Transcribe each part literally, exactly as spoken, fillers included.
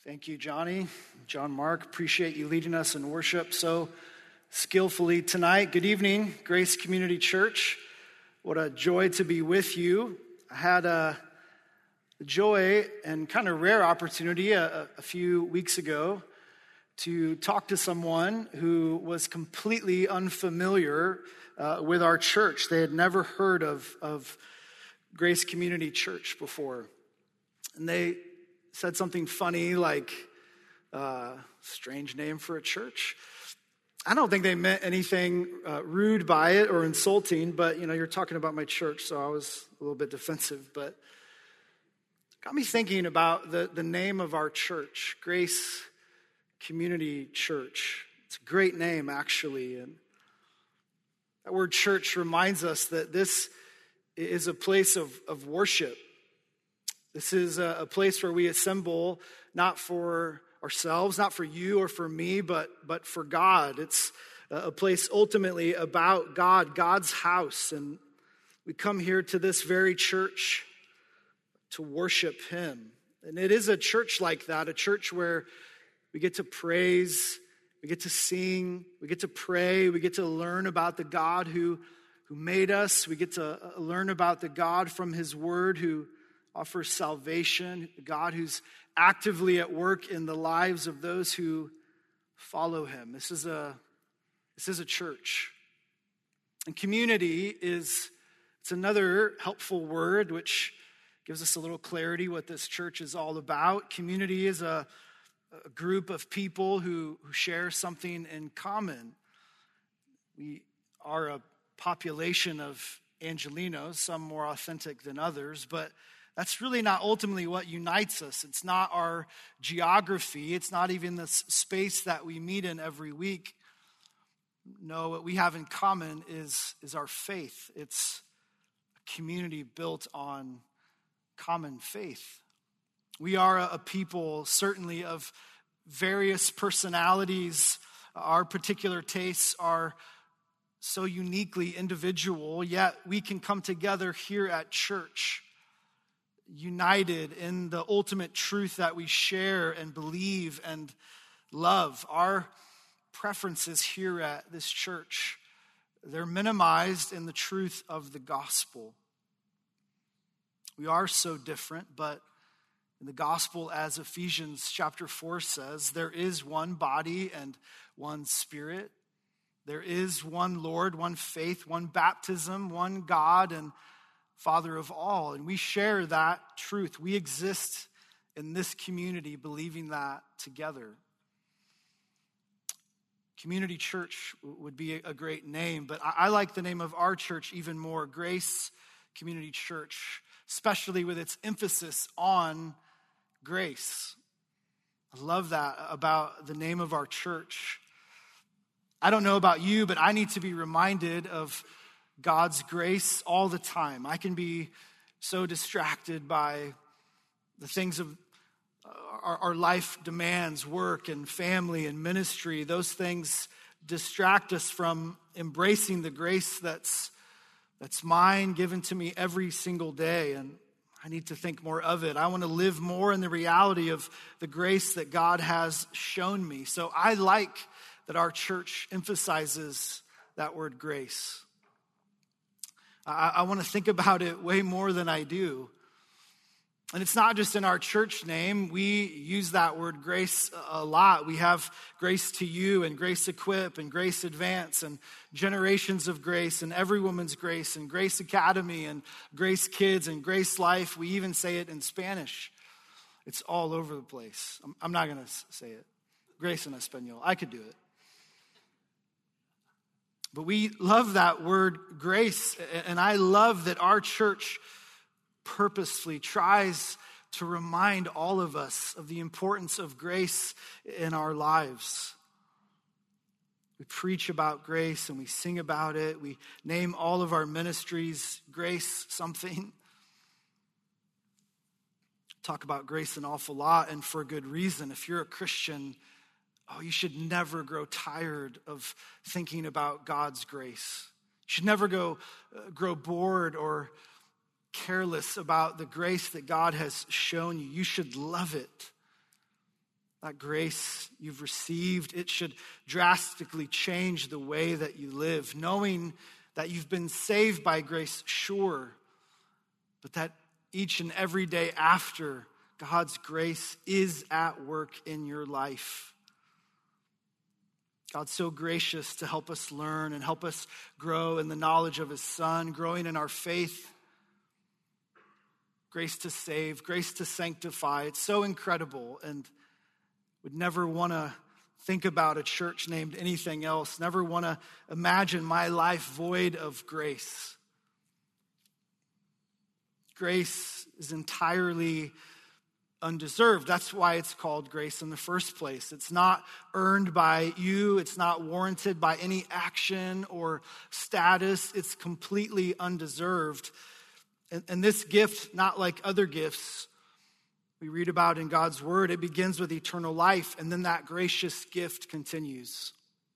Thank you, Johnny. John Mark, appreciate you leading us in worship so skillfully tonight. Good evening, Grace Community Church. What a joy to be with you. I had a joy and kind of rare opportunity a, a few weeks ago to talk to someone who was completely unfamiliar uh, with our church. They had never heard of, of Grace Community Church before. And they said something funny like, uh, strange name for a church. I don't think they meant anything uh, rude by it or insulting, but, you know, you're talking about my church, so I was a little bit defensive. But got me thinking about the, the name of our church, Grace Community Church. It's a great name, actually. And that word church reminds us that this is a place of, of worship. This is a, a place where we assemble not for ourselves, not for you or for me, but, but for God. It's a place ultimately about God, God's house. And we come here to this very church to worship Him. And it is a church like that, a church where we get to praise, we get to sing, we get to pray, we get to learn about the God who, who made us. We get to learn about the God from His Word who offers salvation, a God who's actively at work in the lives of those who follow Him. This is a this is a church. And community is it's another helpful word which gives us a little clarity what this church is all about. Community is a, a group of people who, who share something in common. We are a population of Angelinos, some more authentic than others, but that's really not ultimately what unites us. It's not our geography. It's not even the space that we meet in every week. No, what we have in common is, is our faith. It's a community built on common faith. We are a, a people, certainly, of various personalities. Our particular tastes are so uniquely individual, yet we can come together here at church, united in the ultimate truth that we share and believe and love. Our preferences here at this church, they're minimized in the truth of the gospel. We are so different, but in the gospel, as Ephesians chapter four says, there is one body and one spirit. There is one Lord, one faith, one baptism, one God and Father of all, and we share that truth. We exist in this community believing that together. Community Church would be a great name, but I like the name of our church even more, Grace Community Church, especially with its emphasis on grace. I love that about the name of our church. I don't know about you, but I need to be reminded of God's grace all the time. I can be so distracted by the things of our, our life demands, work and family and ministry. Those things distract us from embracing the grace that's that's mine, given to me every single day. And I need to think more of it. I want to live more in the reality of the grace that God has shown me. So I like that our church emphasizes that word grace. I, I want to think about it way more than I do. And it's not just in our church name. We use that word grace a lot. We have Grace to You and Grace Equip and Grace Advance and Generations of Grace and Every Woman's Grace and Grace Academy and Grace Kids and Grace Life. We even say it in Spanish. It's all over the place. I'm, I'm not going to say it. Grace en Español. I could do it. But we love that word grace, and I love that our church purposefully tries to remind all of us of the importance of grace in our lives. We preach about grace and we sing about it. We name all of our ministries Grace something. Talk about grace an awful lot, and for good reason. If you're a Christian, oh, you should never grow tired of thinking about God's grace. You should never go uh, grow bored or careless about the grace that God has shown you. You should love it. that grace you've received, it should drastically change the way that you live, knowing that you've been saved by grace, sure, but that each and every day after, God's grace is at work in your life. God's so gracious to help us learn and help us grow in the knowledge of his Son, growing in our faith. Grace to save, grace to sanctify. It's so incredible, and would never want to think about a church named anything else, never want to imagine my life void of grace. Grace is entirely undeserved. That's why it's called grace in the first place. It's not earned by you. It's not warranted by any action or status. It's completely undeserved. And, and this gift, not like other gifts we read about in God's word, it begins with eternal life, and then that gracious gift continues.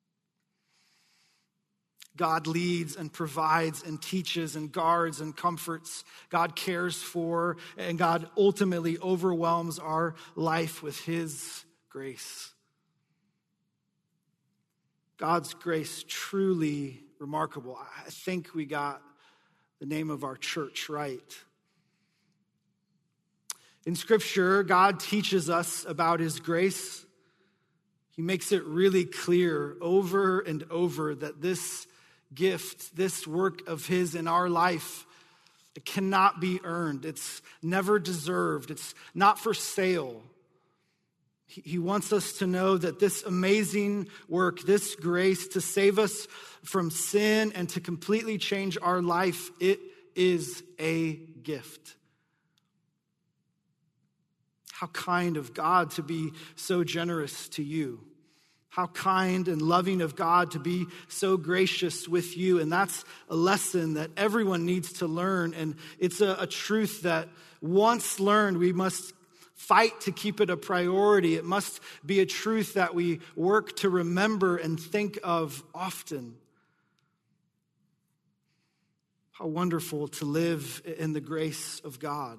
God leads and provides and teaches and guards and comforts. God cares for, and God ultimately overwhelms our life with his grace. God's grace truly remarkable. I think we got the name of our church right. In Scripture, God teaches us about his grace. He makes it really clear over and over that this gift, this work of his in our life, it cannot be earned. It's never deserved. It's not for sale. He wants us to know that this amazing work, this grace to save us from sin and to completely change our life, it is a gift. How kind of God to be so generous to you. How kind and loving of God to be so gracious with you. And that's a lesson that everyone needs to learn. And it's a, a truth that once learned, we must fight to keep it a priority. It must be a truth that we work to remember and think of often. How wonderful to live in the grace of God.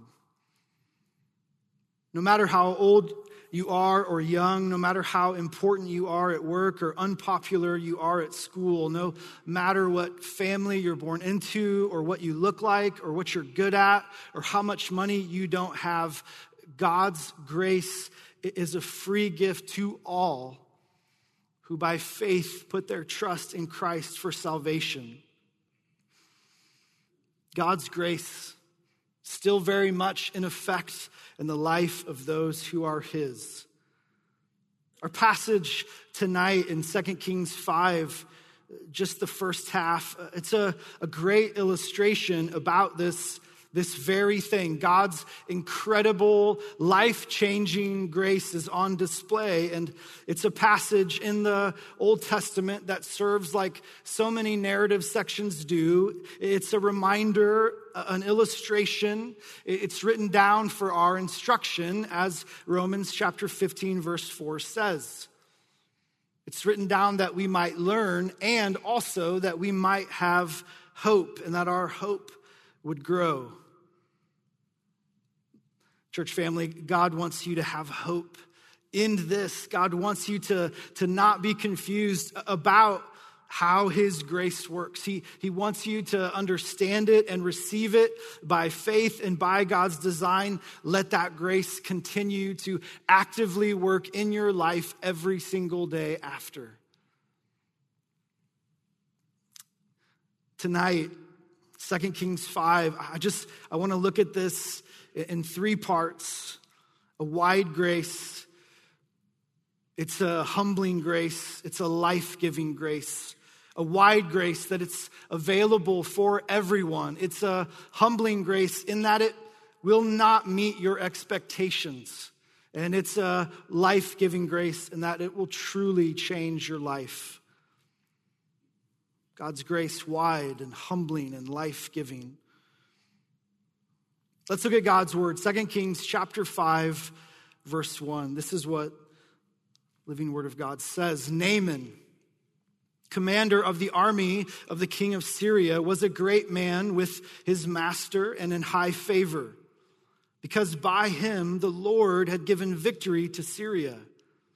No matter how old you are or young, no matter how important you are at work or unpopular you are at school, no matter what family you're born into or what you look like or what you're good at or how much money you don't have, God's grace is a free gift to all who by faith put their trust in Christ for salvation. God's grace still very much in effect in the life of those who are his. Our passage tonight in Second Kings five, just the first half, it's a, a great illustration about this, this very thing. God's incredible, life-changing grace is on display, and it's a passage in the Old Testament that serves like so many narrative sections do. It's a reminder, an illustration. It's written down for our instruction, as Romans chapter fifteen, verse four says. It's written down that we might learn and also that we might have hope and that our hope would grow. Church family, God wants you to have hope in this. God wants you to, to not be confused about how his grace works. He, he wants you to understand it and receive it by faith and by God's design. Let that grace continue to actively work in your life every single day after. Tonight, Second Kings five, I just, I want to look at this in three parts. A wide grace, it's a humbling grace, it's a life-giving grace. A wide grace that it's available for everyone. It's a humbling grace in that it will not meet your expectations. And it's a life-giving grace in that it will truly change your life. God's grace wide and humbling and life-giving. Let's look at God's word. Second Kings chapter five, verse one. This is what Living Word of God says. Naaman, commander of the army of the king of Syria, was a great man with his master and in high favor, because by him the Lord had given victory to Syria.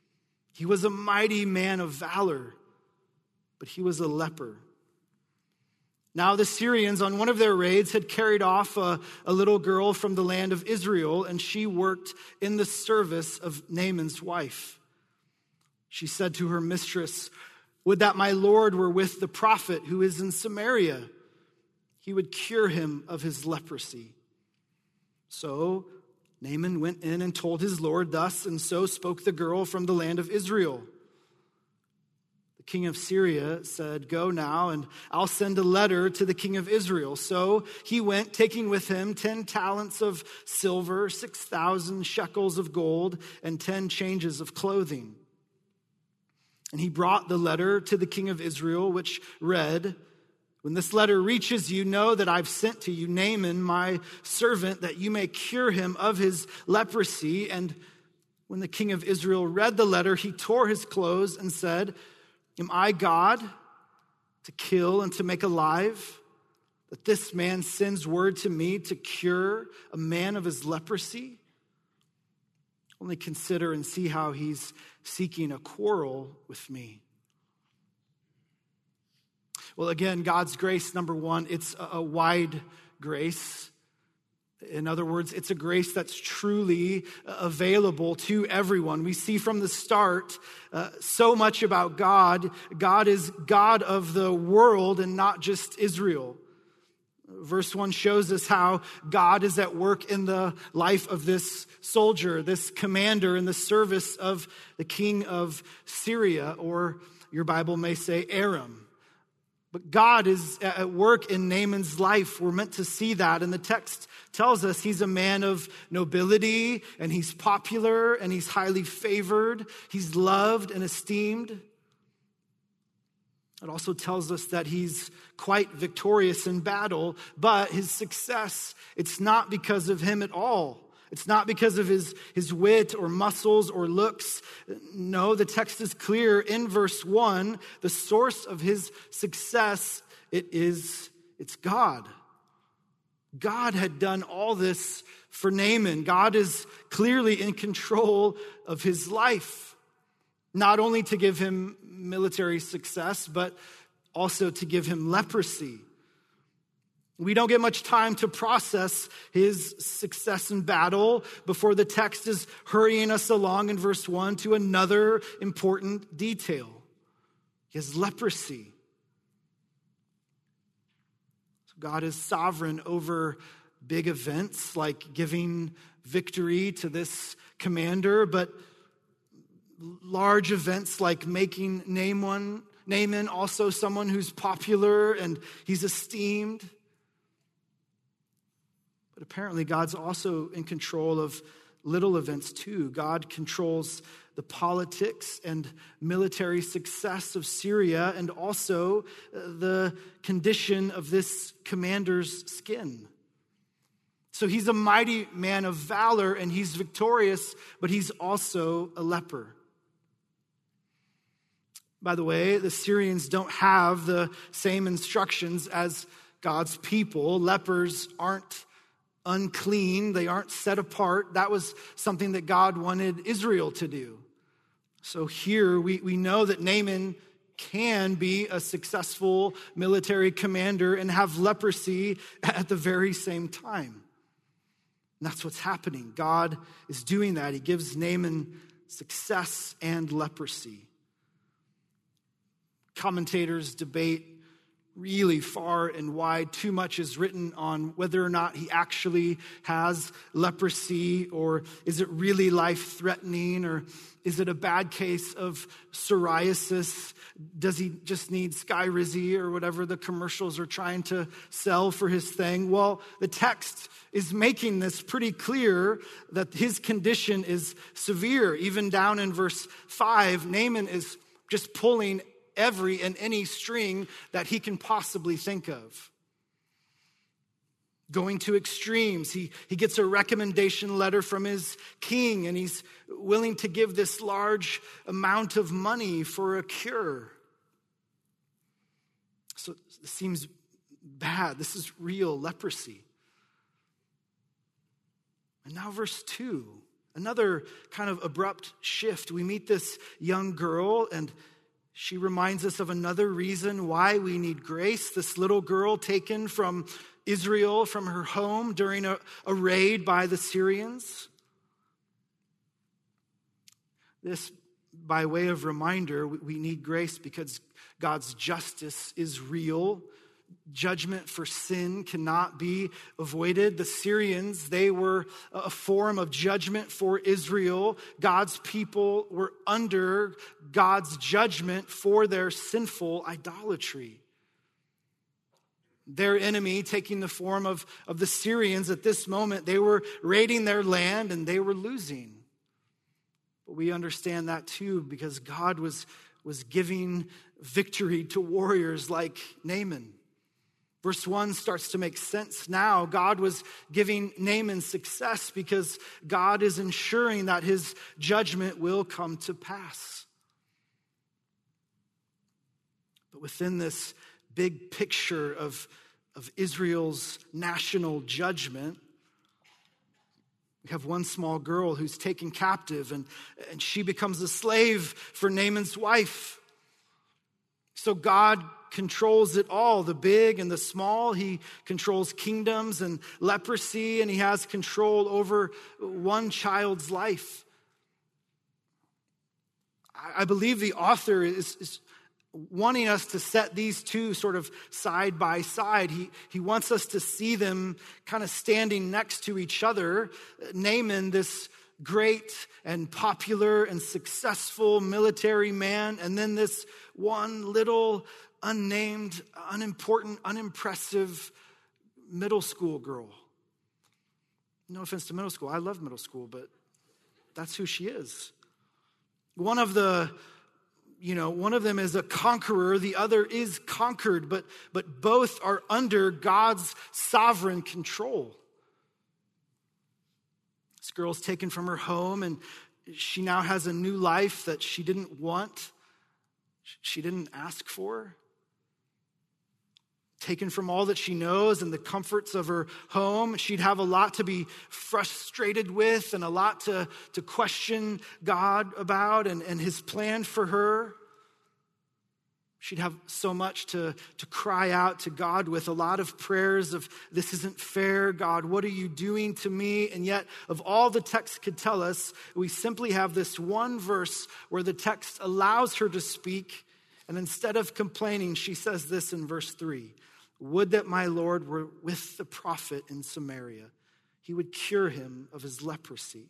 He was a mighty man of valor, but he was a leper. Now the Syrians, on one of their raids, had carried off a, a little girl from the land of Israel, and she worked in the service of Naaman's wife. She said to her mistress, "Would that my Lord were with the prophet who is in Samaria. He would cure him of his leprosy." So Naaman went in and told his Lord thus, and so spoke the girl from the land of Israel. The king of Syria said, "Go now, and I'll send a letter to the king of Israel." So he went, taking with him ten talents of silver, six thousand shekels of gold, and ten changes of clothing. And he brought the letter to the king of Israel, which read, "When this letter reaches you, know that I've sent to you Naaman, my servant, that you may cure him of his leprosy." And when the king of Israel read the letter, he tore his clothes and said, "Am I God to kill and to make alive, that this man sends word to me to cure a man of his leprosy? Only consider and see how he's seeking a quarrel with me." Well, again, God's grace, number one, it's a wide grace. In other words, it's a grace that's truly available to everyone. We see from the start uh, so much about God. God is God of the world and not just Israel. Verse one shows us how God is at work in the life of this soldier, this commander in the service of the king of Syria, or your Bible may say Aram. But God is at work in Naaman's life. We're meant to see that. And the text tells us he's a man of nobility, and he's popular, and he's highly favored. He's loved and esteemed. It also tells us that he's quite victorious in battle, but his success, it's not because of him at all. It's not because of his, his wit or muscles or looks. No, the text is clear in verse one. The source of his success, it is, it's God. God had done all this for Naaman. God is clearly in control of his life, not only to give him military success, but also to give him leprosy. We don't get much time to process his success in battle before the text is hurrying us along in verse one to another important detail. He has leprosy. So God is sovereign over big events like giving victory to this commander, but large events like making Naaman, Naaman also someone who's popular and he's esteemed. But apparently God's also in control of little events too. God controls the politics and military success of Syria and also the condition of this commander's skin. So he's a mighty man of valor and he's victorious, but he's also a leper. By the way, the Syrians don't have the same instructions as God's people. Lepers aren't unclean. They aren't set apart. That was something that God wanted Israel to do. So here we, we know that Naaman can be a successful military commander and have leprosy at the very same time. And that's what's happening. God is doing that. He gives Naaman success and leprosy. Commentators debate really far and wide. Too much is written on whether or not he actually has leprosy, or is it really life-threatening, or is it a bad case of psoriasis? Does he just need Skyrizi or whatever the commercials are trying to sell for his thing? Well, the text is making this pretty clear that his condition is severe. Even down in verse five, Naaman is just pulling every and any string that he can possibly think of. Going to extremes. He, he gets a recommendation letter from his king, and he's willing to give this large amount of money for a cure. So it seems bad. This is real leprosy. And now verse two. Another kind of abrupt shift. We meet this young girl, and she reminds us of another reason why we need grace. This little girl taken from Israel, from her home during a, a raid by the Syrians. This, by way of reminder, we, we need grace because God's justice is real. Judgment for sin cannot be avoided. The Syrians, they were a form of judgment for Israel. God's people were under God's judgment for their sinful idolatry. Their enemy, taking the form of, of the Syrians at this moment, they were raiding their land and they were losing. But we understand that too because God was, was giving victory to warriors like Naaman. Verse one starts to make sense now. God was giving Naaman success because God is ensuring that his judgment will come to pass. But within this big picture of, of Israel's national judgment, we have one small girl who's taken captive, and, and she becomes a slave for Naaman's wife. So God controls it all, the big and the small. He controls kingdoms and leprosy, and he has control over one child's life. I believe the author is, is wanting us to set these two sort of side by side. He, he wants us to see them kind of standing next to each other. Naaman, this great and popular and successful military man, and then this one little unnamed, unimportant, unimpressive middle school girl. No offense to middle school. I love middle school, but that's who she is. One of the, you know, one of them is a conqueror, the other is conquered, but, but both are under God's sovereign control. This girl's taken from her home, and she now has a new life that she didn't want, she didn't ask for. Taken from all that she knows and the comforts of her home, she'd have a lot to be frustrated with and a lot to, to question God about and, and his plan for her. She'd have so much to, to cry out to God with, a lot of prayers of, this isn't fair, God, what are you doing to me? And yet, of all the text could tell us, we simply have this one verse where the text allows her to speak, and instead of complaining, she says this in verse three. Would that my Lord were with the prophet in Samaria. He would cure him of his leprosy.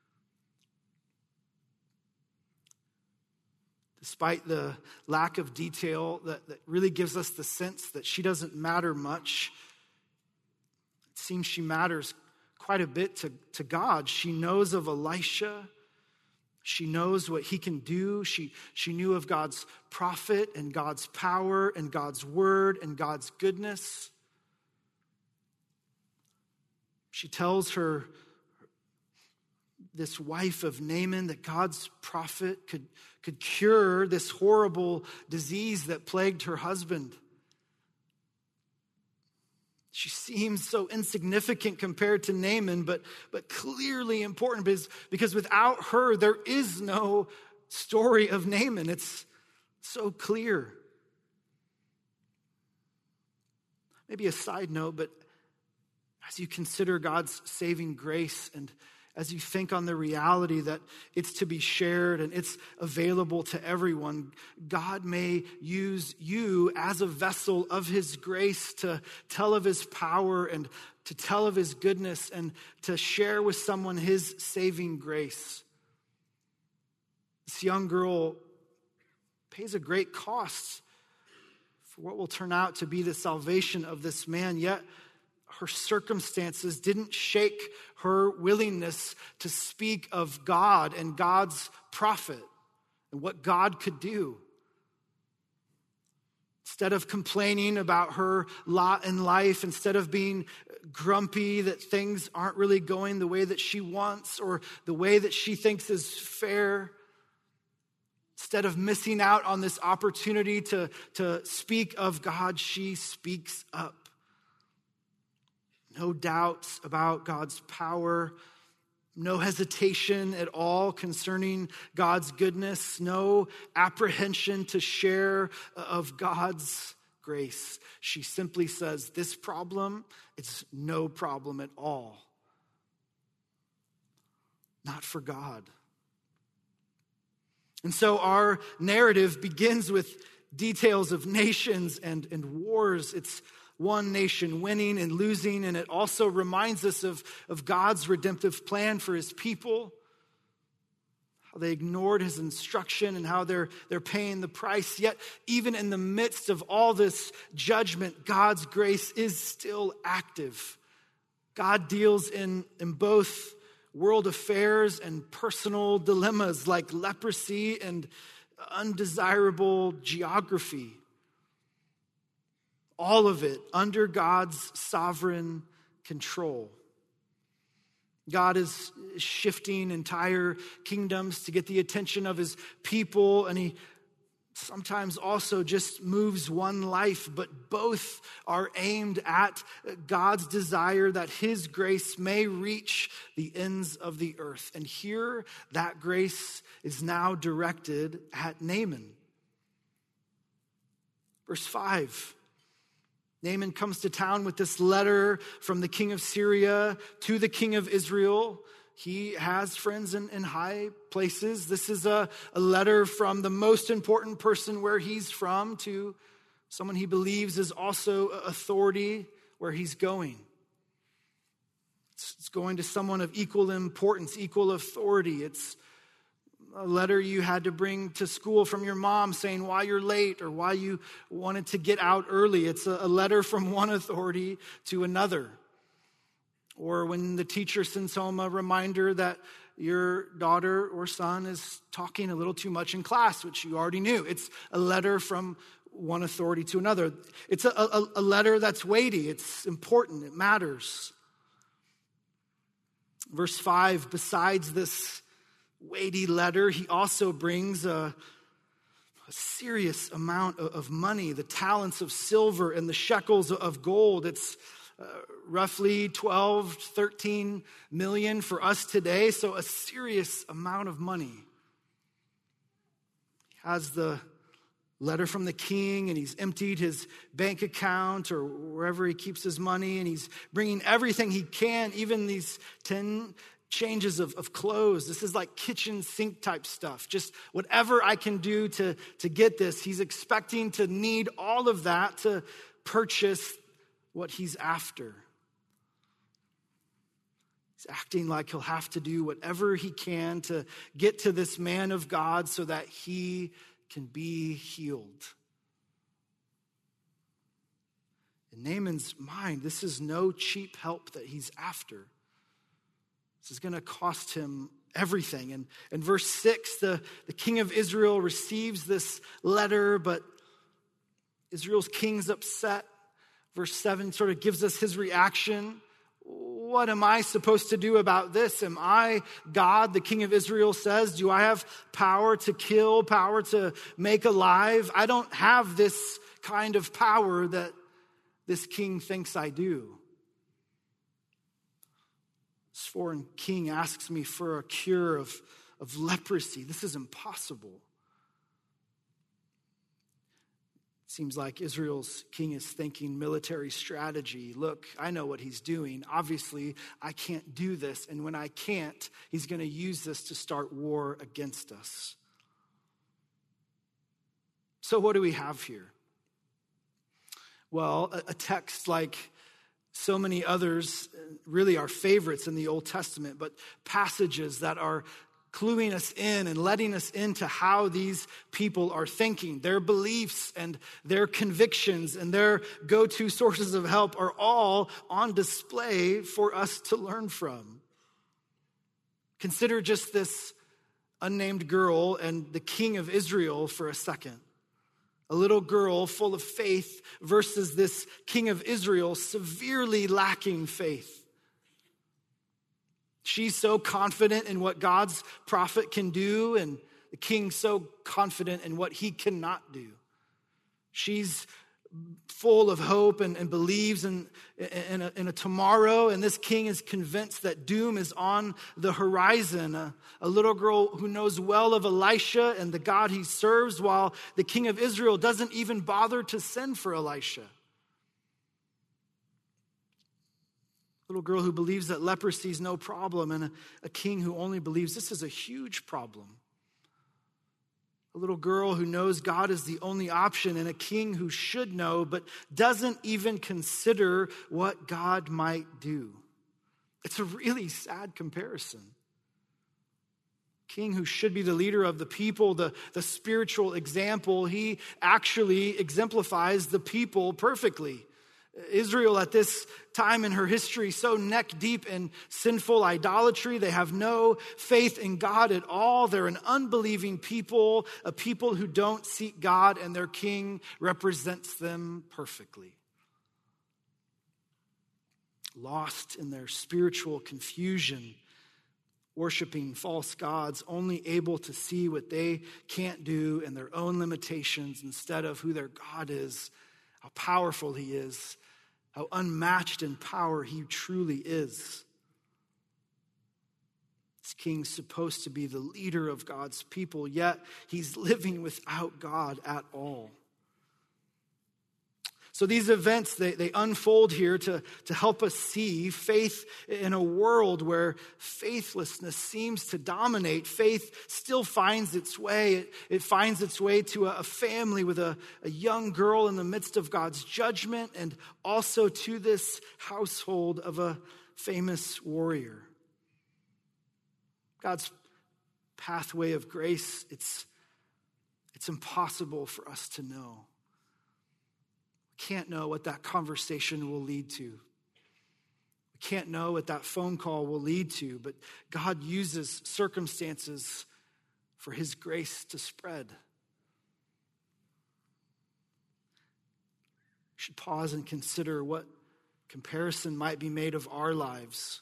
Despite the lack of detail that, that really gives us the sense that she doesn't matter much, it seems she matters quite a bit to, to God. She knows of Elisha. She knows what he can do. She, she knew of God's prophet and God's power and God's word and God's goodness. She tells her, this wife of Naaman, that God's prophet could, could cure this horrible disease that plagued her husband. She seems so insignificant compared to Naaman, but, but clearly important because, because without her, there is no story of Naaman. It's so clear. Maybe a side note, but as you consider God's saving grace and as you think on the reality that it's to be shared and it's available to everyone, God may use you as a vessel of his grace to tell of his power and to tell of his goodness and to share with someone his saving grace. This young girl pays a great cost for what will turn out to be the salvation of this man, yet her circumstances didn't shake her willingness to speak of God and God's prophet and what God could do. Instead of complaining about her lot in life, instead of being grumpy that things aren't really going the way that she wants or the way that she thinks is fair, instead of missing out on this opportunity to, to speak of God, she speaks up. No doubts about God's power, no hesitation at all concerning God's goodness, no apprehension to share of God's grace. She simply says, this problem, it's no problem at all. Not for God. And so our narrative begins with details of nations and, and wars. It's one nation winning and losing, and it also reminds us of, of God's redemptive plan for his people, how they ignored his instruction and how they're, they're paying the price. Yet, even in the midst of all this judgment, God's grace is still active. God deals in, in both world affairs and personal dilemmas like leprosy and undesirable geography. All of it under God's sovereign control. God is shifting entire kingdoms to get the attention of his people, and he sometimes also just moves one life, but both are aimed at God's desire that his grace may reach the ends of the earth. And here, that grace is now directed at Naaman. Verse five. Naaman comes to town with this letter from the king of Syria to the king of Israel. He has friends in, in high places. This is a, a letter from the most important person where he's from to someone he believes is also authority where he's going. It's, it's going to someone of equal importance, equal authority. It's a letter you had to bring to school from your mom saying why you're late or why you wanted to get out early. It's a, a letter from one authority to another. Or when the teacher sends home a reminder that your daughter or son is talking a little too much in class, which you already knew. It's a letter from one authority to another. It's a, a, a letter that's weighty. It's important. It matters. Verse five, besides this weighty letter, he also brings a, a serious amount of, of money, the talents of silver and the shekels of gold. It's uh, roughly twelve, thirteen million for us today, so a serious amount of money. He has the letter from the king, and he's emptied his bank account or wherever he keeps his money, and he's bringing everything he can, even these ten changes of, of clothes. This is like kitchen sink type stuff. Just whatever I can do to, to get this. He's expecting to need all of that to purchase what he's after. He's acting like he'll have to do whatever he can to get to this man of God so that he can be healed. In Naaman's mind, this is no cheap help that he's after. This is going to cost him everything. And in verse six, the, the king of Israel receives this letter, but Israel's king's upset. Verse seven sort of gives us his reaction. What am I supposed to do about this? Am I God? The king of Israel says, do I have power to kill, power to make alive? I don't have this kind of power that this king thinks I do. This foreign king asks me for a cure of, of leprosy. This is impossible. It seems like Israel's king is thinking military strategy. Look, I know what he's doing. Obviously, I can't do this. And when I can't, he's going to use this to start war against us. So what do we have here? Well, a, a text like so many others, really our favorites in the Old Testament, but passages that are cluing us in and letting us into how these people are thinking. Their beliefs and their convictions and their go-to sources of help are all on display for us to learn from. Consider just this unnamed girl and the king of Israel for a second. A little girl full of faith versus this king of Israel severely lacking faith. She's so confident in what God's prophet can do, and the king so confident in what he cannot do. She's full of hope and, and believes in, in, a, in a tomorrow. And this king is convinced that doom is on the horizon. A, a little girl who knows well of Elisha and the God he serves, while the king of Israel doesn't even bother to send for Elisha. Little girl who believes that leprosy is no problem, and a, a king who only believes this is a huge problem. A little girl who knows God is the only option, and a king who should know but doesn't even consider what God might do. It's a really sad comparison. King who should be the leader of the people, the, the spiritual example, he actually exemplifies the people perfectly. Israel at this time in her history, so neck deep in sinful idolatry. They have no faith in God at all. They're an unbelieving people, a people who don't seek God, and their king represents them perfectly. Lost in their spiritual confusion, worshiping false gods, only able to see what they can't do and their own limitations instead of who their God is, how powerful he is, how unmatched in power he truly is. This king's supposed to be the leader of God's people, yet he's living without God at all. So these events, they, they unfold here to, to help us see faith in a world where faithlessness seems to dominate. Faith still finds its way. It, it finds its way to a, a family with a, a young girl in the midst of God's judgment, and also to this household of a famous warrior. God's pathway of grace, it's, it's impossible for us to know. Can't know what that conversation will lead to. We can't know what that phone call will lead to, but God uses circumstances for his grace to spread. We should pause and consider what comparison might be made of our lives.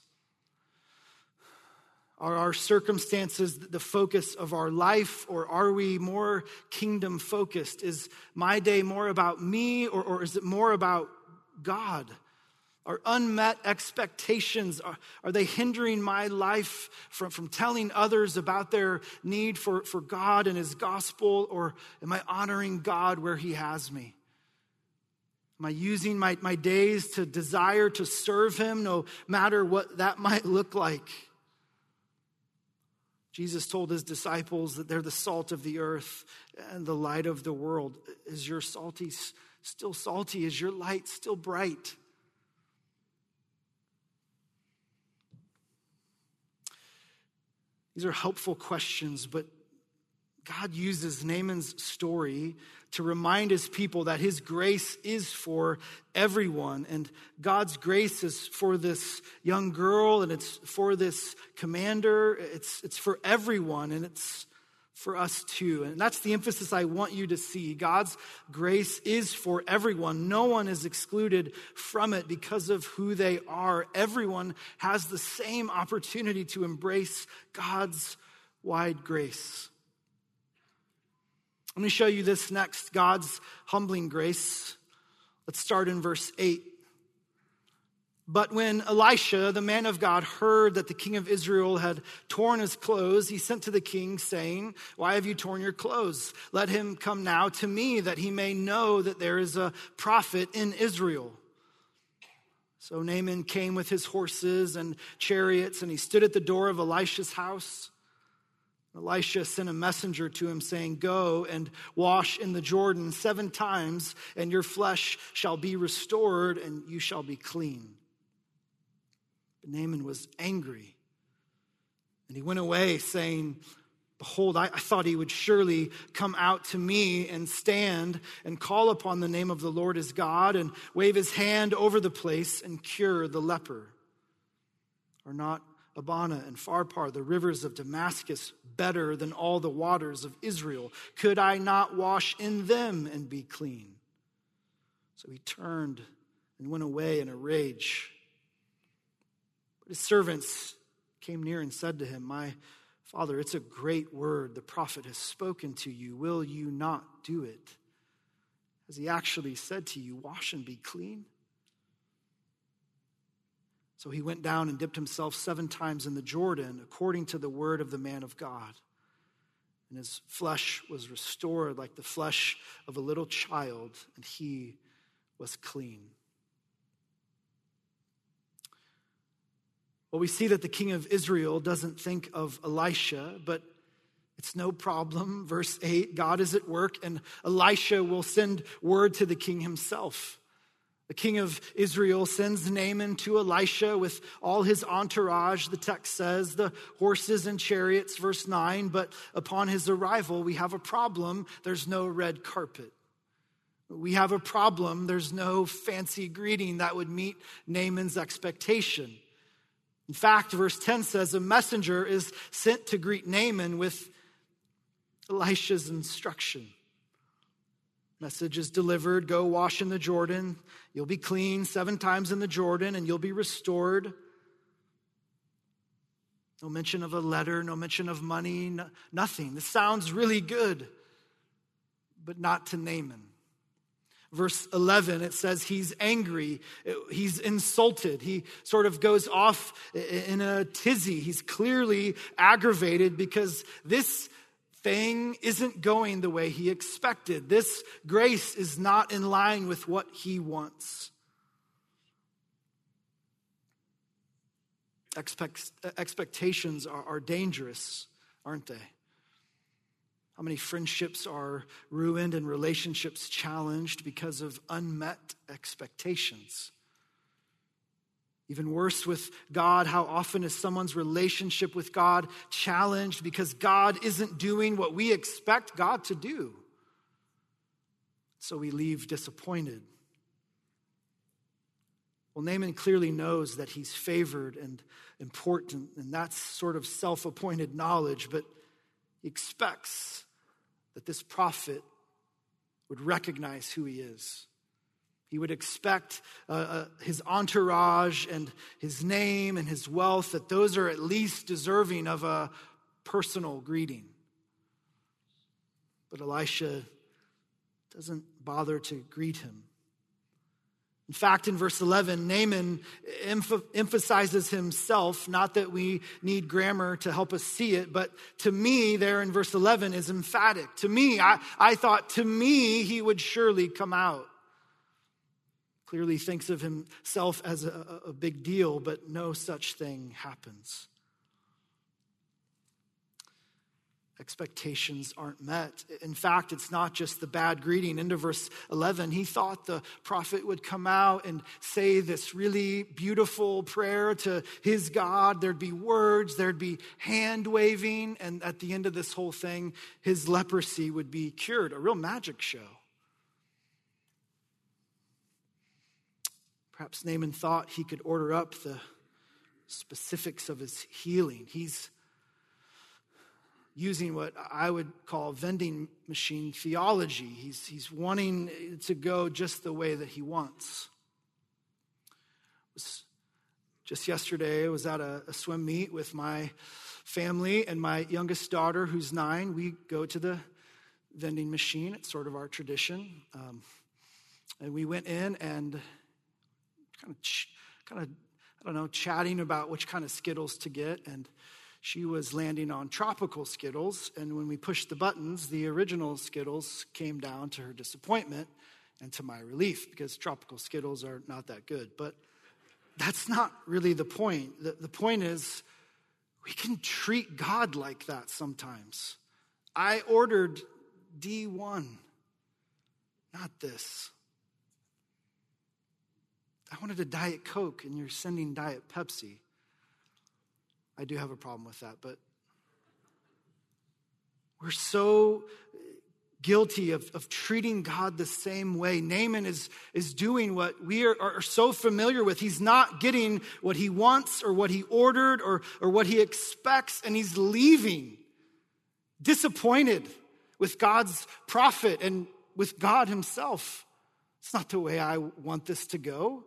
Are our circumstances the focus of our life, or are we more kingdom focused? Is my day more about me, or, or is it more about God? Are unmet expectations, are, are they hindering my life from, from telling others about their need for, for God and his gospel, or am I honoring God where he has me? Am I using my, my days to desire to serve him, no matter what that might look like? Jesus told his disciples that they're the salt of the earth and the light of the world. Is your salty still salty? Is your light still bright? These are helpful questions, but God uses Naaman's story to remind his people that his grace is for everyone. And God's grace is for this young girl, and it's for this commander. It's, it's for everyone, and it's for us too. And that's the emphasis I want you to see. God's grace is for everyone. No one is excluded from it because of who they are. Everyone has the same opportunity to embrace God's wide grace. Let me show you this next, God's humbling grace. Let's start in verse eight. But when Elisha, the man of God, heard that the king of Israel had torn his clothes, he sent to the king, saying, "Why have you torn your clothes? Let him come now to me, that he may know that there is a prophet in Israel." So Naaman came with his horses and chariots, and he stood at the door of Elisha's house. Elisha sent a messenger to him saying, "Go and wash in the Jordan seven times, and your flesh shall be restored, and you shall be clean." But Naaman was angry, and he went away saying, "Behold, I, I thought he would surely come out to me and stand and call upon the name of the Lord his God and wave his hand over the place and cure the leper. Are not Abana and Pharpar, the rivers of Damascus, better than all the waters of Israel? Could I not wash in them and be clean?" So he turned and went away in a rage. But his servants came near and said to him, "My father, it's a great word the prophet has spoken to you. Will you not do it?" Has he actually said to you, wash and be clean? So he went down and dipped himself seven times in the Jordan, according to the word of the man of God. And his flesh was restored like the flesh of a little child, and he was clean. Well, we see that the king of Israel doesn't think of Elisha, but it's no problem. Verse eight, God is at work, and Elisha will send word to the king himself. The king of Israel sends Naaman to Elisha with all his entourage, the text says, the horses and chariots, verse nine. But upon his arrival, we have a problem. There's no red carpet. We have a problem. There's no fancy greeting that would meet Naaman's expectation. In fact, verse ten says, a messenger is sent to greet Naaman with Elisha's instruction. Message is delivered, go wash in the Jordan. You'll be clean seven times in the Jordan and you'll be restored. No mention of a letter, no mention of money, no, nothing. This sounds really good, but not to Naaman. Verse eleven, it says he's angry, he's insulted. He sort of goes off in a tizzy. He's clearly aggravated because this thing isn't going the way he expected. This grace is not in line with what he wants. Expect, expectations are, are dangerous, aren't they? How many friendships are ruined and relationships challenged because of unmet expectations? Even worse with God, how often is someone's relationship with God challenged because God isn't doing what we expect God to do? So we leave disappointed. Well, Naaman clearly knows that he's favored and important, and that's sort of self-appointed knowledge, but he expects that this prophet would recognize who he is. He would expect uh, uh, his entourage and his name and his wealth, that those are at least deserving of a personal greeting. But Elisha doesn't bother to greet him. In fact, in verse eleven, Naaman emph- emphasizes himself, not that we need grammar to help us see it, but to me, there in verse eleven is emphatic. To me, I, I thought, to me, he would surely come out. Clearly thinks of himself as a, a big deal, but no such thing happens. Expectations aren't met. In fact, it's not just the bad greeting. Into verse eleven, he thought the prophet would come out and say this really beautiful prayer to his God. There'd be words, there'd be hand waving, and at the end of this whole thing, his leprosy would be cured. A real magic show. Perhaps Naaman thought he could order up the specifics of his healing. He's using what I would call vending machine theology. He's, he's wanting to go just the way that he wants. Just yesterday, I was at a, a swim meet with my family and my youngest daughter, who's nine. We go to the vending machine. It's sort of our tradition. Um, and we went in and kind of, ch- kind of, I don't know, chatting about which kind of Skittles to get. And she was landing on tropical Skittles. And when we pushed the buttons, the original Skittles came down, to her disappointment and to my relief, because tropical Skittles are not that good. But that's not really the point. The, the point is, we can treat God like that sometimes. I ordered D one, not this. I wanted a Diet Coke, and you're sending Diet Pepsi. I do have a problem with that, but we're so guilty of, of treating God the same way. Naaman is, is doing what we are, are so familiar with. He's not getting what he wants or what he ordered or, or what he expects, and he's leaving disappointed with God's prophet and with God himself. It's not the way I want this to go.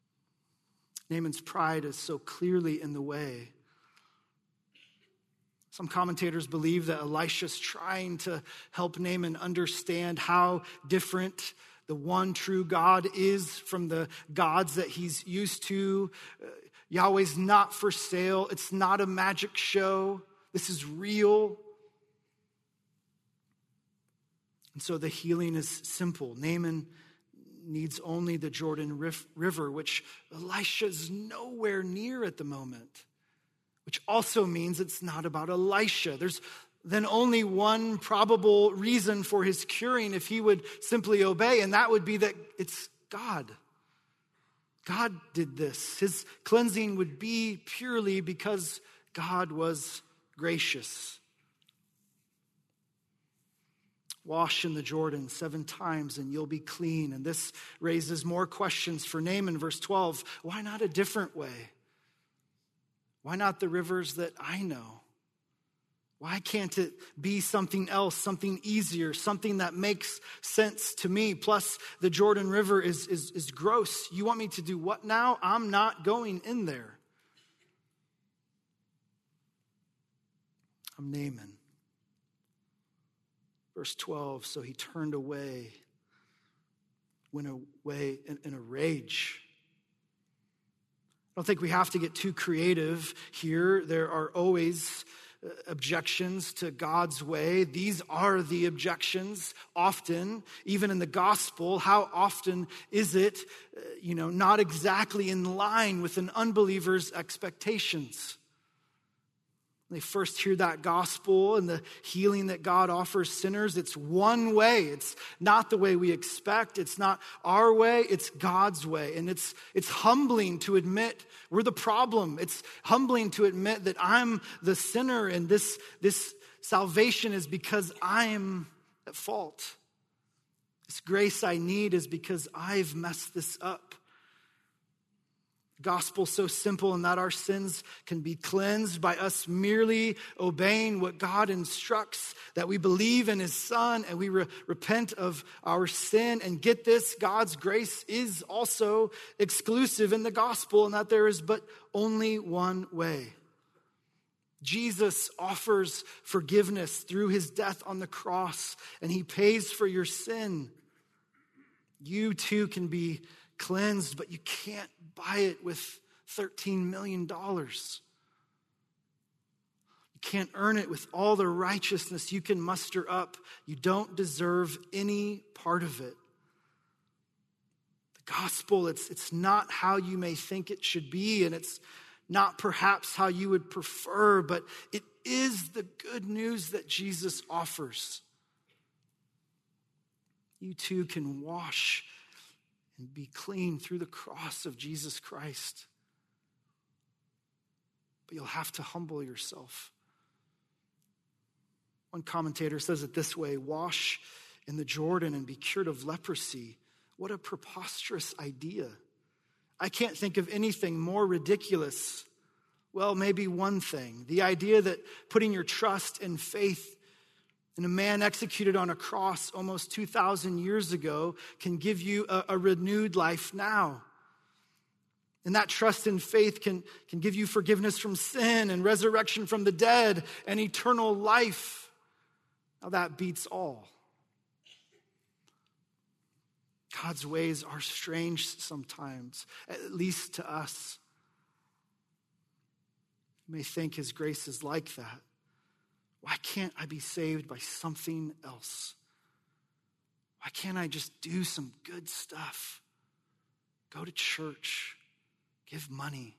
Naaman's pride is so clearly in the way. Some commentators believe that Elisha's trying to help Naaman understand how different the one true God is from the gods that he's used to. Uh, Yahweh's not for sale. It's not a magic show. This is real. And so the healing is simple. Naaman needs only the Jordan River, which Elisha's nowhere near at the moment, which also means it's not about Elisha. There's then only one probable reason for his curing if he would simply obey, and that would be that it's God. God did this. His cleansing would be purely because God was gracious. Wash in the Jordan seven times and you'll be clean. And this raises more questions for Naaman. Verse twelve, why not a different way? Why not the rivers that I know? Why can't it be something else, something easier, something that makes sense to me? Plus, the Jordan River is, is, is gross. You want me to do what now? I'm not going in there. I'm Naaman. Verse twelve, so he turned away, went away in, in a rage. I don't think we have to get too creative here. There are always objections to God's way. These are the objections often, even in the gospel. How often is it, you know, not exactly in line with an unbeliever's expectations? They first hear that gospel and the healing that God offers sinners. It's one way. It's not the way we expect. It's not our way. It's God's way. And it's it's humbling to admit we're the problem. It's humbling to admit that I'm the sinner and this, this salvation is because I'm at fault. This grace I need is because I've messed this up. Gospel so simple in that our sins can be cleansed by us merely obeying what God instructs, that we believe in his son and we re- repent of our sin. And get this, God's grace is also exclusive in the gospel in that there is but only one way. Jesus offers forgiveness through his death on the cross and he pays for your sin. You too can be cleansed, but you can't buy it with thirteen million dollars. You can't earn it with all the righteousness you can muster up. You don't deserve any part of it. The gospel, it's, it's not how you may think it should be, and it's not perhaps how you would prefer, but it is the good news that Jesus offers. You too can wash and be clean through the cross of Jesus Christ. But you'll have to humble yourself. One commentator says it this way: wash in the Jordan and be cured of leprosy. What a preposterous idea. I can't think of anything more ridiculous. Well, maybe one thing. The idea that putting your trust and faith in a man executed on a cross almost two thousand years ago can give you a, a renewed life now. And that trust and faith can, can give you forgiveness from sin and resurrection from the dead and eternal life. Now that beats all. God's ways are strange sometimes, at least to us. You may think his grace is like that. Why can't I be saved by something else? Why can't I just do some good stuff? Go to church, give money.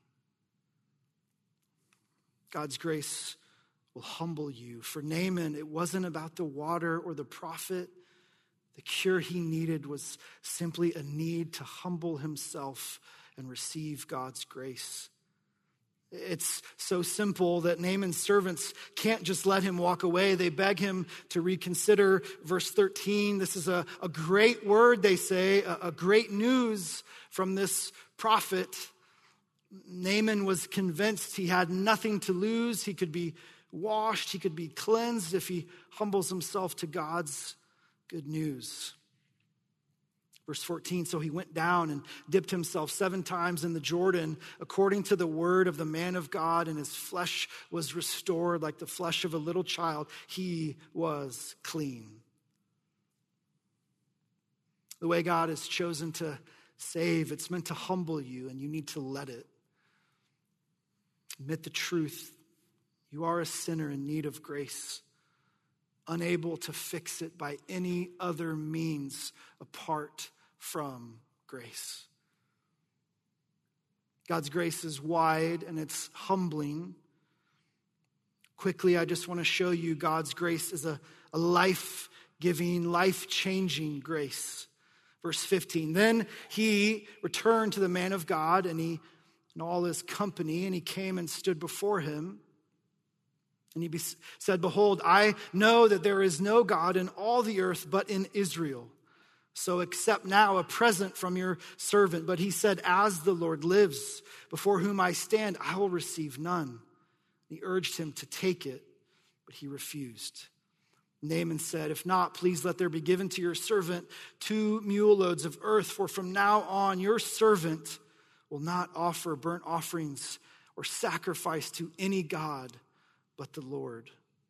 God's grace will humble you. For Naaman, it wasn't about the water or the prophet. The cure he needed was simply a need to humble himself and receive God's grace. It's so simple that Naaman's servants can't just let him walk away. They beg him to reconsider. Verse thirteen, this is a, a great word, they say, a, a great news from this prophet. Naaman was convinced he had nothing to lose. He could be washed. He could be cleansed if he humbles himself to God's good news. Verse fourteen, so he went down and dipped himself seven times in the Jordan according to the word of the man of God, and his flesh was restored like the flesh of a little child. He was clean. The way God has chosen to save, it's meant to humble you, and you need to let it. Admit the truth. You are a sinner in need of grace, unable to fix it by any other means apart from grace. God's grace is wide and it's humbling. Quickly, I just want to show you God's grace is a, a life-giving, life-changing grace. Verse fifteen, then he returned to the man of God and he and all his company, and he came and stood before him. And he be, said, behold, I know that there is no God in all the earth but in Israel. So accept now a present from your servant. But he said, as the Lord lives, before whom I stand, I will receive none. He urged him to take it, but he refused. Naaman said, if not, please let there be given to your servant two mule loads of earth, for from now on your servant will not offer burnt offerings or sacrifice to any god but the Lord.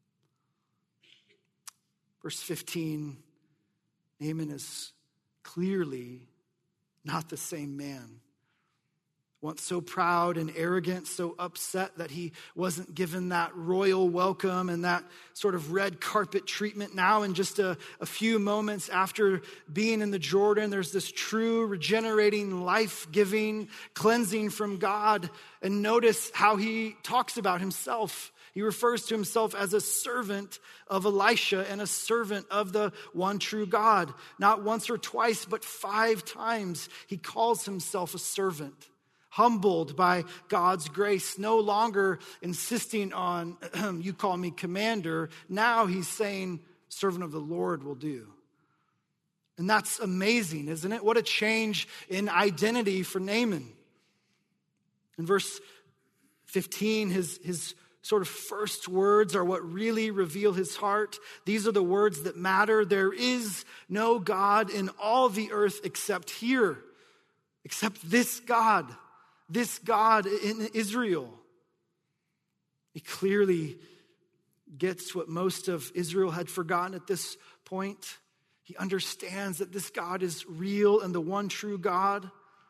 Verse fifteen, Naaman is clearly not the same man. Once so proud and arrogant, so upset that he wasn't given that royal welcome and that sort of red carpet treatment. Now in just a, a few moments after being in the Jordan, there's this true, regenerating, life-giving, cleansing from God. And notice how he talks about himself. He refers to himself as a servant of Elisha and a servant of the one true God. Not once or twice, but five times he calls himself a servant. Humbled by God's grace, no longer insisting on, you call me commander. Now he's saying, servant of the Lord will do. And that's amazing, isn't it? What a change in identity for Naaman. In verse fifteen, his, his sort of first words are what really reveal his heart. These are the words that matter. There is no God in all the earth except here, except this God. This God in Israel. He clearly gets what most of Israel had forgotten at this point. He understands that this God is real and the one true God.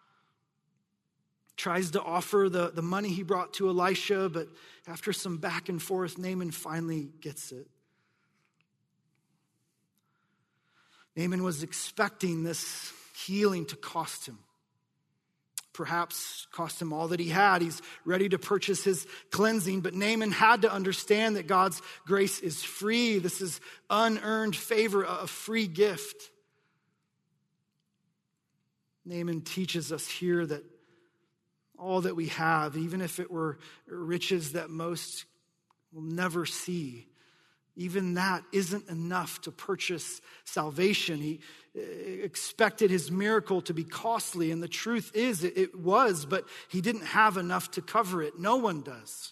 Tries to offer the, the money he brought to Elisha, but after some back and forth, Naaman finally gets it. Naaman was expecting this healing to cost him. Perhaps cost him all that he had. He's ready to purchase his cleansing, but Naaman had to understand that God's grace is free. This is unearned favor, a free gift. Naaman teaches us here that all that we have, even if it were riches that most will never see, even that isn't enough to purchase salvation. He expected his miracle to be costly, and the truth is it was, but he didn't have enough to cover it. No one does.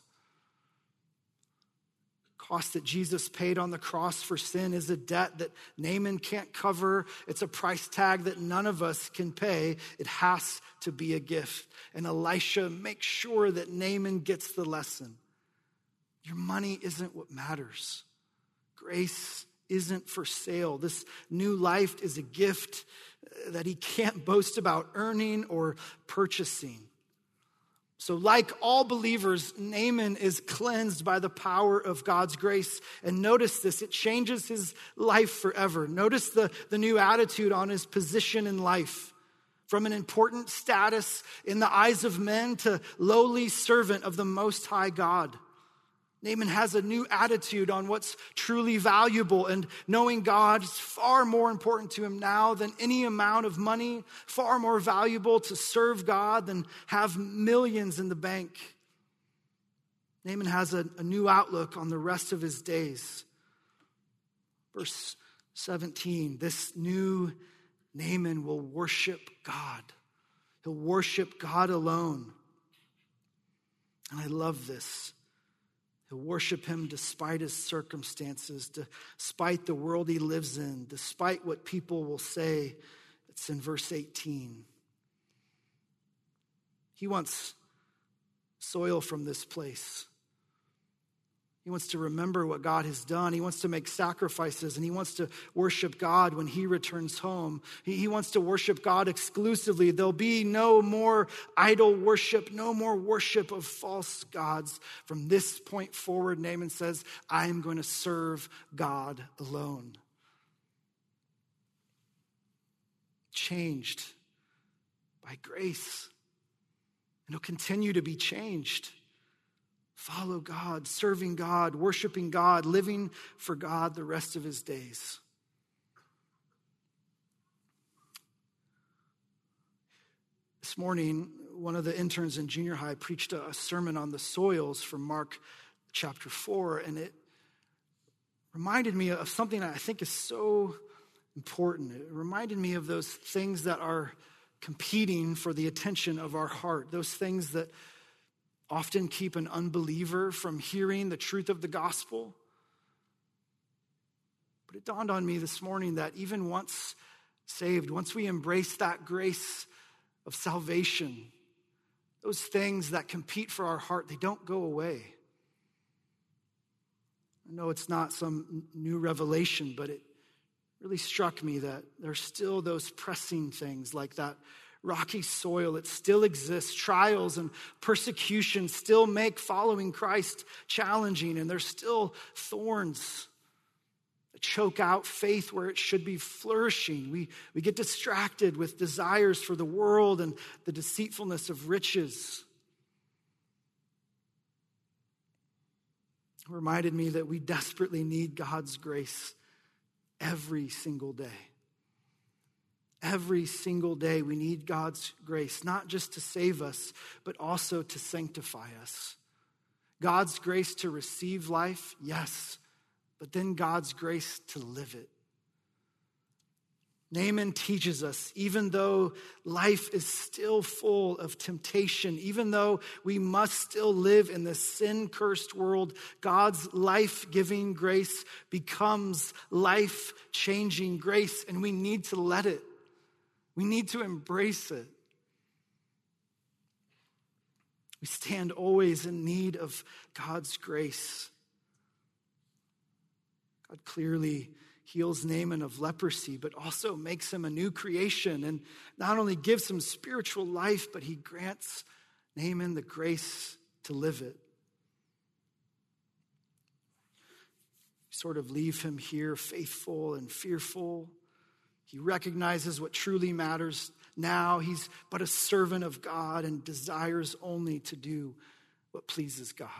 Cost that Jesus paid on the cross for sin is a debt that Naaman can't cover. It's a price tag that none of us can pay. It has to be a gift. And Elisha makes sure that Naaman gets the lesson. Your money isn't what matters. Grace isn't for sale. This new life is a gift that he can't boast about earning or purchasing. So like all believers, Naaman is cleansed by the power of God's grace. And notice this, it changes his life forever. Notice the, the new attitude on his position in life. From an important status in the eyes of men to lowly servant of the Most High God. Naaman has a new attitude on what's truly valuable, and knowing God is far more important to him now than any amount of money, far more valuable to serve God than have millions in the bank. Naaman has a, a new outlook on the rest of his days. Verse seventeen, this new Naaman will worship God. He'll worship God alone. And I love this. He'll worship him despite his circumstances, despite the world he lives in, despite what people will say. It It's in verse eighteen. He wants soil from this place. He wants to remember what God has done. He wants to make sacrifices, and he wants to worship God when he returns home. He, he wants to worship God exclusively. There'll be no more idol worship, no more worship of false gods. From this point forward, Naaman says, I am going to serve God alone. Changed by grace. And he'll continue to be changed. Follow God, serving God, worshiping God, living for God the rest of his days. This morning, one of the interns in junior high preached a sermon on the soils from Mark chapter four, and it reminded me of something that I think is so important. It reminded me of those things that are competing for the attention of our heart, those things that often keep an unbeliever from hearing the truth of the gospel. But it dawned on me this morning that even once saved, once we embrace that grace of salvation, those things that compete for our heart, they don't go away. I know it's not some new revelation, but it really struck me that there's still those pressing things like that rocky soil. It still exists. Trials and persecution still make following Christ challenging, and there's still thorns that choke out faith where it should be flourishing. We, we get distracted with desires for the world and the deceitfulness of riches. It reminded me that we desperately need God's grace every single day. Every single day we need God's grace, not just to save us, but also to sanctify us. God's grace to receive life, yes, but then God's grace to live it. Naaman teaches us, even though life is still full of temptation, even though we must still live in this sin-cursed world, God's life-giving grace becomes life-changing grace, and we need to let it. We need to embrace it. We stand always in need of God's grace. God clearly heals Naaman of leprosy, but also makes him a new creation, and not only gives him spiritual life, but he grants Naaman the grace to live it. Sort of leave him here faithful and fearful. He recognizes what truly matters now. He's but a servant of God and desires only to do what pleases God.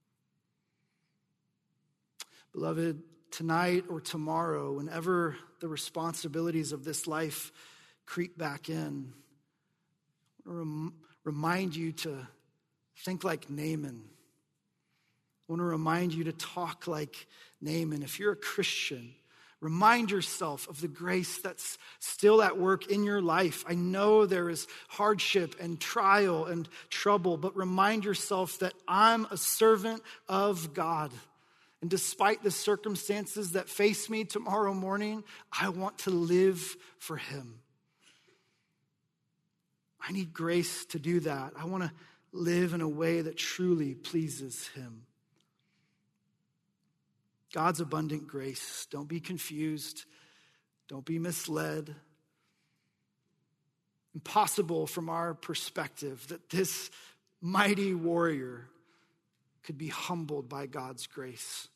Beloved, tonight or tomorrow, whenever the responsibilities of this life creep back in, I want to rem- remind you to think like Naaman. I want to remind you to talk like Naaman. If you're a Christian, remind yourself of the grace that's still at work in your life. I know there is hardship and trial and trouble, but remind yourself that I'm a servant of God. And despite the circumstances that face me tomorrow morning, I want to live for him. I need grace to do that. I want to live in a way that truly pleases him. God's abundant grace. Don't be confused. Don't be misled. Impossible from our perspective that this mighty warrior could be humbled by God's grace.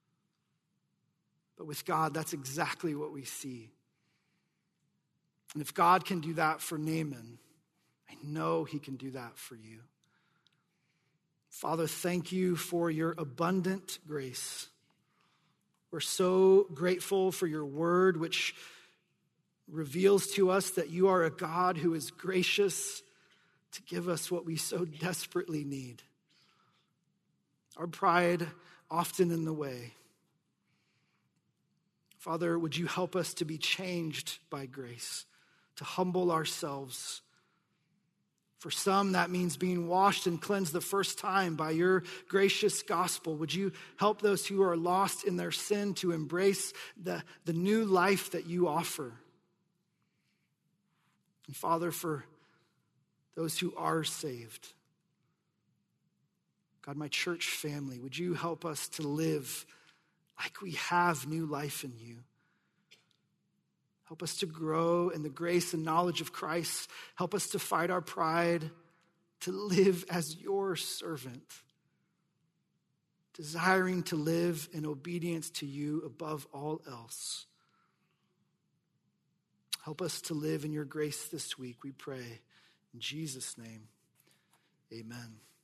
But with God, that's exactly what we see. And if God can do that for Naaman, I know he can do that for you. Father, thank you for your abundant grace. We're so grateful for your word, which reveals to us that you are a God who is gracious to give us what we so desperately need. Our pride often in the way. Father, would you help us to be changed by grace, to humble ourselves. For some, that means being washed and cleansed the first time by your gracious gospel. Would you help those who are lost in their sin to embrace the, the new life that you offer? And Father, for those who are saved, God, my church family, would you help us to live like we have new life in you? Help us to grow in the grace and knowledge of Christ. Help us to fight our pride, to live as your servant, desiring to live in obedience to you above all else. Help us to live in your grace this week, we pray. In Jesus' name, amen.